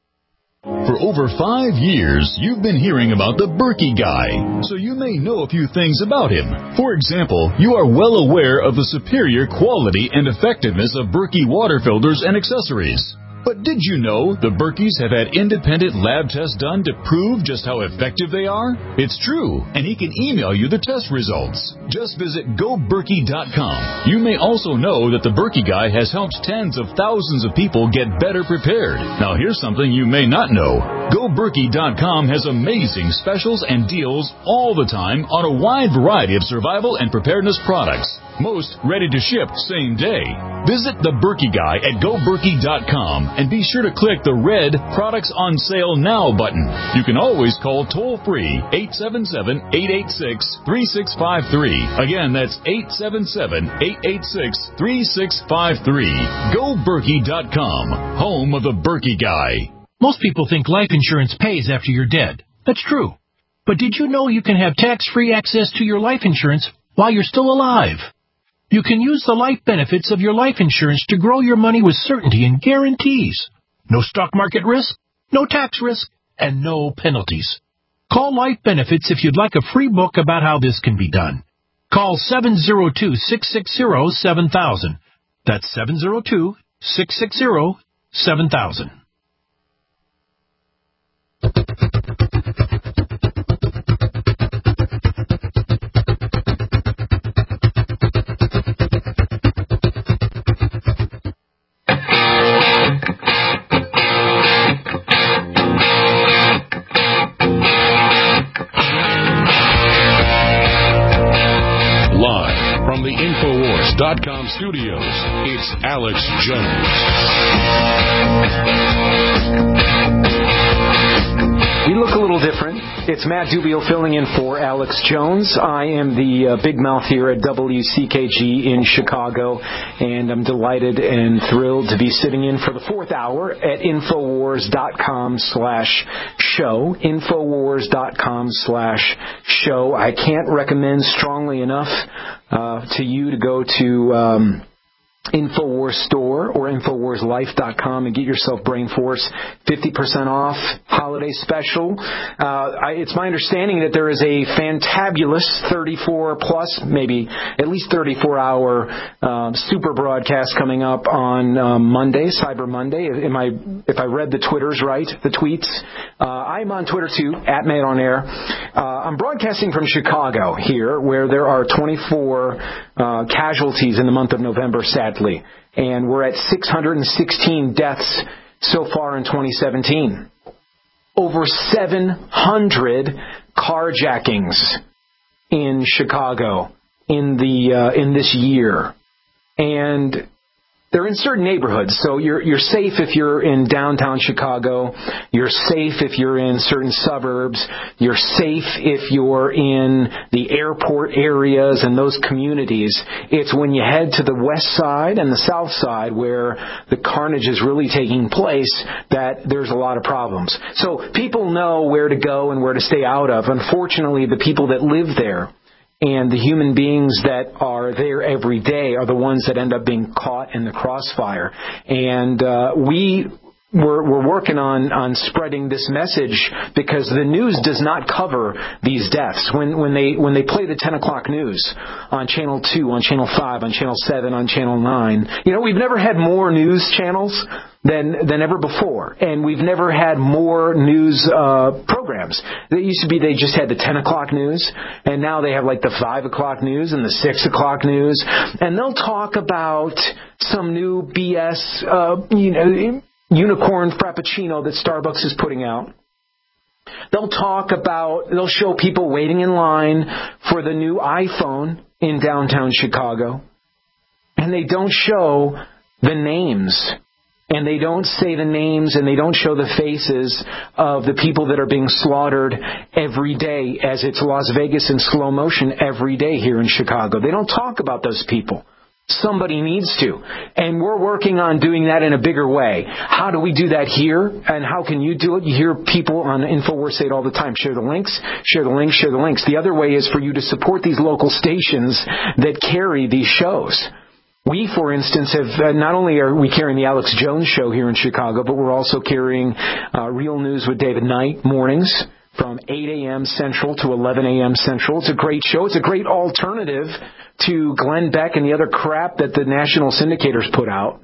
For over five years, you've been hearing about the Berkey Guy, so you may know a few things about him. For example, you are well aware of the superior quality and effectiveness of Berkey water filters and accessories. But did you know the Berkeys have had independent lab tests done to prove just how effective they are? It's true, and he can email you the test results. Just visit go berkey dot com. You may also know that the Berkey Guy has helped tens of thousands of people get better prepared. Now here's something you may not know. go berkey dot com has amazing specials and deals all the time on a wide variety of survival and preparedness products. Most ready to ship same day. Visit the Berkey Guy at go berkey dot com and be sure to click the red Products on Sale Now button. You can always call toll-free eight seven seven, eight eight six, three six five three. Again, that's eight seven seven, eight eight six, three six five three. go berkey dot com, home of the Berkey Guy. Most people think life insurance pays after you're dead. That's true. But did you know you can have tax-free access to your life insurance while you're still alive? You can use the life benefits of your life insurance to grow your money with certainty and guarantees. No stock market risk, no tax risk, and no penalties. Call Life Benefits if you'd like a free book about how this can be done. Call seven zero two, six six zero, seven thousand. That's seven zero two, six six zero, seven thousand. From the Infowars dot com studios, it's Alex Jones. We look a little different. It's Matt Dubio filling in for Alex Jones. I am the uh, big mouth here at W C K G in Chicago, and I'm delighted and thrilled to be sitting in for the fourth hour at Infowars dot com slash show. Infowars dot com slash show. I can't recommend strongly enough uh, to you to go to um, Infowars Store or Infowars Life dot com and get yourself Brain Force, fifty percent off, holiday special. Uh, I, it's my understanding that there is a fantabulous thirty-four plus, maybe at least thirty-four hour uh, super broadcast coming up on uh, Monday, Cyber Monday. Am I, if I read the Twitters right, the tweets? Uh, I'm on Twitter too, at Matt on Air. Uh, I'm broadcasting from Chicago here, where there are twenty-four uh, casualties in the month of November, sadly. And we're at six hundred sixteen deaths so far in twenty seventeen. Over seven hundred carjackings in Chicago in the uh, in this year. And they're in certain neighborhoods, so you're you're safe if you're in downtown Chicago. You're safe if you're in certain suburbs. You're safe if you're in the airport areas and those communities. It's when you head to the west side and the south side where the carnage is really taking place that there's a lot of problems. So people know where to go and where to stay out of. Unfortunately, the people that live there and the human beings that are there every day are the ones that end up being caught in the crossfire. And uh, we we're, we're working on, on spreading this message because the news does not cover these deaths. When, when they, when they play the ten o'clock news on Channel two, on Channel five, on Channel seven, on Channel nine, you know, we've never had more news channels than, than ever before. And we've never had more news, uh, programs. It used to be they just had the ten o'clock news, and now they have like the five o'clock news and the six o'clock news. And they'll talk about some new B S, uh, you know, unicorn frappuccino that Starbucks is putting out. They'll talk about, they'll show people waiting in line for the new iPhone in downtown Chicago. And they don't show the names. And they don't say the names, and they don't show the faces of the people that are being slaughtered every day, as it's Las Vegas in slow motion every day here in Chicago. They don't talk about those people. Somebody needs to. And we're working on doing that in a bigger way. How do we do that here? And how can you do it? You hear people on InfoWars say it all the time. Share the links, share the links, share the links. The other way is for you to support these local stations that carry these shows. We, for instance, have uh, not only are we carrying the Alex Jones Show here in Chicago, but we're also carrying uh, Real News with David Knight mornings from eight a.m. Central to eleven a.m. Central. It's a great show. It's a great alternative to Glenn Beck and the other crap that the national syndicators put out.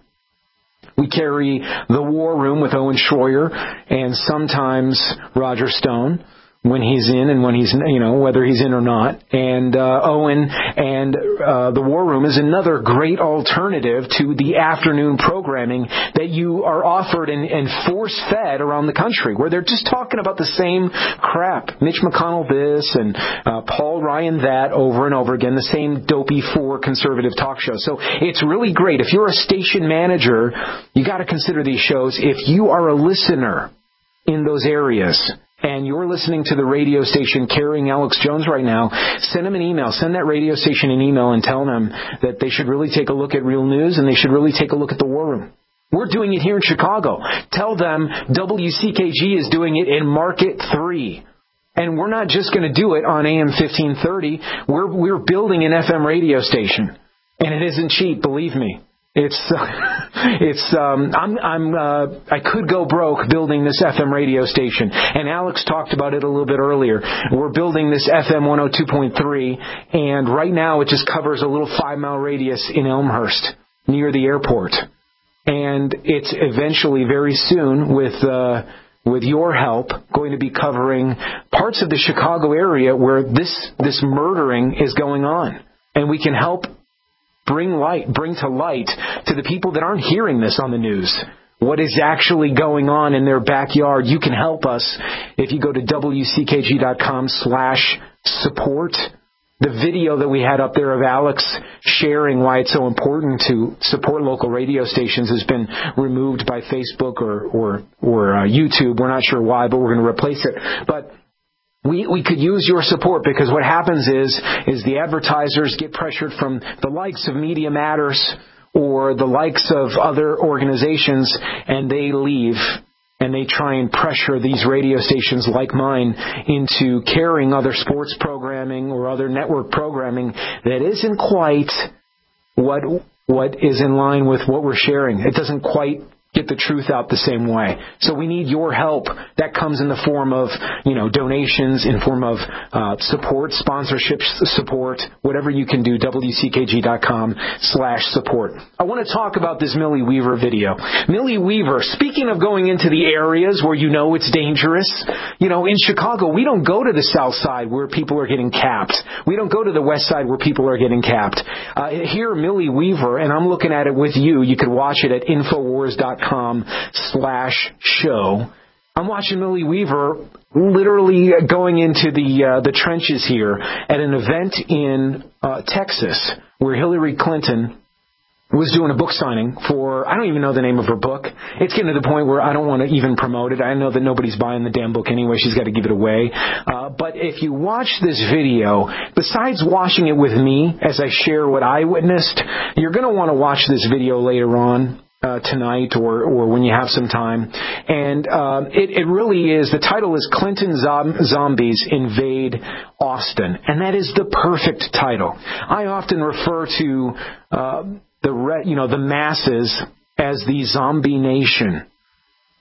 We carry The War Room with Owen Schroyer and sometimes Roger Stone when he's in and when he's, you know, whether he's in or not. And uh, Owen and uh, The War Room is another great alternative to the afternoon programming that you are offered and, and force-fed around the country, where they're just talking about the same crap. Mitch McConnell this and uh, Paul Ryan that over and over again, the same dopey four conservative talk shows. So it's really great. If you're a station manager, you got to consider these shows. If you are a listener in those areas, and you're listening to the radio station carrying Alex Jones right now, send them an email. Send that radio station an email and tell them that they should really take a look at Real News and they should really take a look at The War Room. We're doing it here in Chicago. Tell them W C K G is doing it in Market three. And we're not just going to do it on A M fifteen thirty. We're, we're building an F M radio station. And it isn't cheap, believe me. It's, uh, it's, um, I'm, I'm, uh, I could go broke building this F M radio station. And Alex talked about it a little bit earlier. We're building this F M one oh two point three, and right now it just covers a little five mile radius in Elmhurst, near the airport. And it's eventually, very soon, with, uh, with your help, going to be covering parts of the Chicago area where this, this murdering is going on. And we can help Bring light, bring to light to the people that aren't hearing this on the news what is actually going on in their backyard. You can help us if you go to W C K G dot com slash support. The video that we had up there of Alex sharing why it's so important to support local radio stations has been removed by Facebook or, or, or uh, YouTube. We're not sure why, but we're going to replace it. But We we could use your support, because what happens is is the advertisers get pressured from the likes of Media Matters or the likes of other organizations, and they leave and they try and pressure these radio stations like mine into carrying other sports programming or other network programming that isn't quite what what is in line with what we're sharing. It doesn't quite get the truth out the same way. So we need your help. That comes in the form of, you know, donations, in form of uh, support, sponsorships, support, whatever you can do, W C K G dot com slash support. I want to talk about this Millie Weaver video. Millie Weaver, speaking of going into the areas where you know it's dangerous, you know, in Chicago, we don't go to the south side where people are getting capped. We don't go to the west side where people are getting capped. Uh, here, Millie Weaver, and I'm looking at it with you. You can watch it at Infowars dot com slash show. I'm watching Millie Weaver literally going into the uh, the trenches here at an event in uh, Texas where Hillary Clinton was doing a book signing for, I don't even know the name of her book. It's getting to the point where I don't want to even promote it. I know that nobody's buying the damn book anyway. She's got to give it away. Uh, but if you watch this video, besides watching it with me as I share what I witnessed, you're going to want to watch this video later on. Uh, tonight or, or when you have some time. And uh, it, it really is, the title is Clinton Zom- Zombies Invade Austin. And that is the perfect title. I often refer to uh, the re- you know the masses as the zombie nation.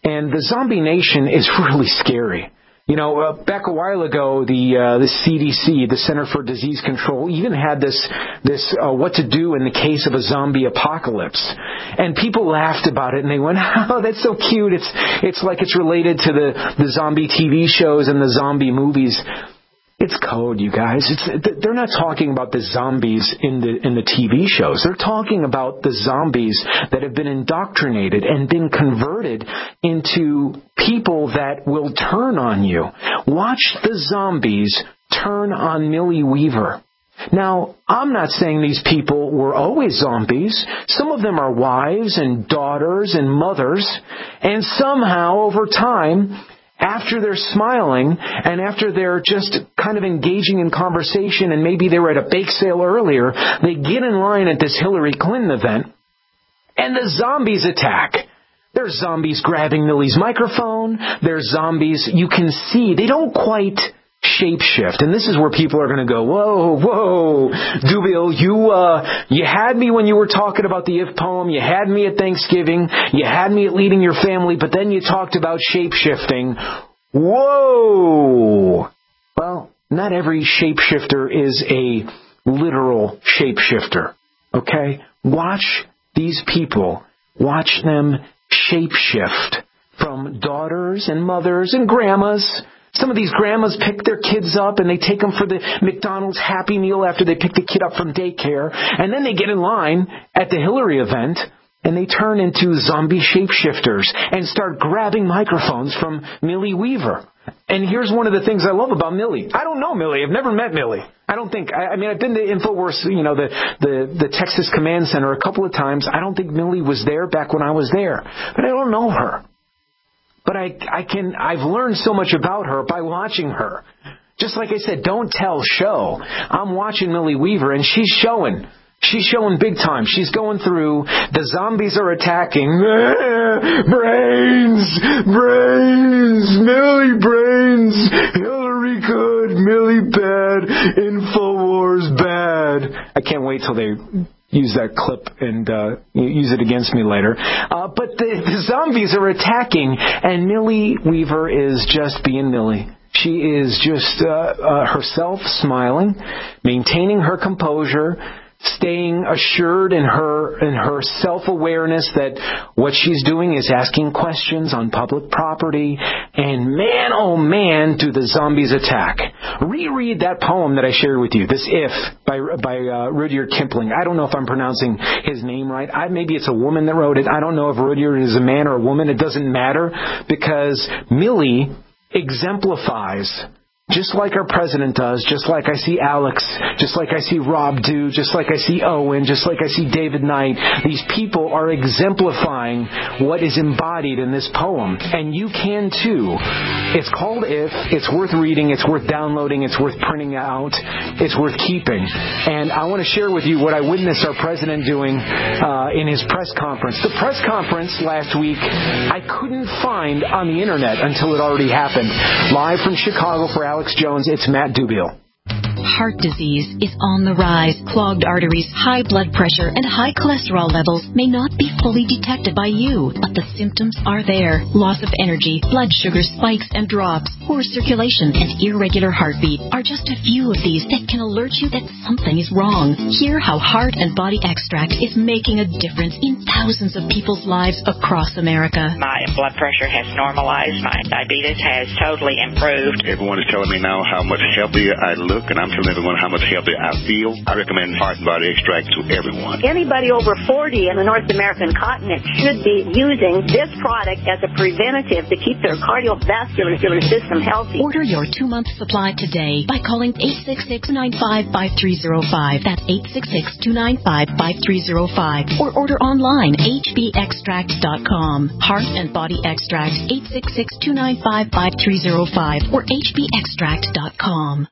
And the zombie nation is really scary. You know, uh, back a while ago, the uh, the C D C, the Center for Disease Control, even had this this uh, what to do in the case of a zombie apocalypse, and people laughed about it and they went, "Oh, that's so cute! It's it's like it's related to the the zombie T V shows and the zombie movies." It's code, you guys. It's, they're not talking about the zombies in the in the T V shows. They're talking about the zombies that have been indoctrinated and been converted into people that will turn on you. Watch the zombies turn on Millie Weaver. Now, I'm not saying these people were always zombies. Some of them are wives and daughters and mothers. And somehow, over time, after they're smiling and after they're just kind of engaging in conversation and maybe they were at a bake sale earlier, they get in line at this Hillary Clinton event and the zombies attack. There's zombies grabbing Millie's microphone. There's zombies you can see. They don't quite shapeshift. And this is where people are going to go, whoa, whoa, Dubiel, you, uh, you had me when you were talking about the If poem. You had me at Thanksgiving. You had me at leading your family, but then you talked about shapeshifting. Whoa! Well, not every shapeshifter is a literal shapeshifter. Okay? Watch these people. Watch them shapeshift from daughters and mothers and grandmas. Some of these grandmas pick their kids up and they take them for the McDonald's Happy Meal after they pick the kid up from daycare. And then they get in line at the Hillary event and they turn into zombie shapeshifters and start grabbing microphones from Millie Weaver. And here's one of the things I love about Millie. I don't know Millie. I've never met Millie. I don't think. I, I mean, I've been to InfoWars, you know, the, the, the Texas Command Center a couple of times. I don't think Millie was there back when I was there. But I don't know her. But I, I can, I've learned so much about her by watching her. Just like I said, don't tell, show. I'm watching Millie Weaver and she's showing. She's showing big time. She's going through, the zombies are attacking. Brains! Brains! Millie brains! Hillary good, Millie bad, InfoWars bad. I can't wait till they use that clip and uh, use it against me later. Uh, but the, the zombies are attacking, and Millie Weaver is just being Millie. She is just uh, uh, herself, smiling, maintaining her composure, staying assured in her in her self-awareness that what she's doing is asking questions on public property. And man, oh man, do the zombies attack. Reread that poem that I shared with you, this If, by by uh, Rudyard Kipling. I don't know if I'm pronouncing his name right. I, maybe it's a woman that wrote it. I don't know if Rudyard is a man or a woman. It doesn't matter, because Millie exemplifies, just like our president does, just like I see Alex, just like I see Rob do, just like I see Owen, just like I see David Knight. These people are exemplifying what is embodied in this poem. And you can too. It's called If. It's worth reading. It's worth downloading. It's worth printing out. It's worth keeping. And I want to share with you what I witnessed our president doing uh, in his press conference. The press conference last week I couldn't find on the internet until it already happened. Live from Chicago for Alex Jones, it's Matt Dubiel. Heart disease is on the rise. Clogged arteries, high blood pressure, and high cholesterol levels may not be fully detected by you, but the symptoms are there. Loss of energy, blood sugar spikes and drops, poor circulation, and irregular heartbeat are just a few of these that can alert you that something is wrong. Hear how Heart and Body Extract is making a difference in thousands of people's lives across America. My blood pressure has normalized. My diabetes has totally improved. Everyone is telling me now how much healthier I look, and I'm telling everyone how much healthier I feel. I recommend Heart and Body Extract to everyone. Anybody over forty in the North American continent should be using this product as a preventative to keep their cardiovascular system healthy. Order your two-month supply today by calling eight six six, two nine five, five three zero five. That's eight six six, two nine five, five three zero five. Or order online, h b extract dot com. Heart and Body Extract, eight six six, two nine five, five three zero five or h b extract dot com.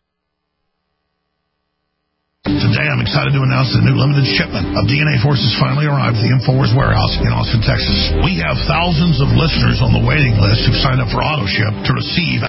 Today, I'm excited to announce the new limited shipment of D N A Force has finally arrived at the InfoWars warehouse in Austin, Texas. We have thousands of listeners on the waiting list who've signed up for AutoShip to receive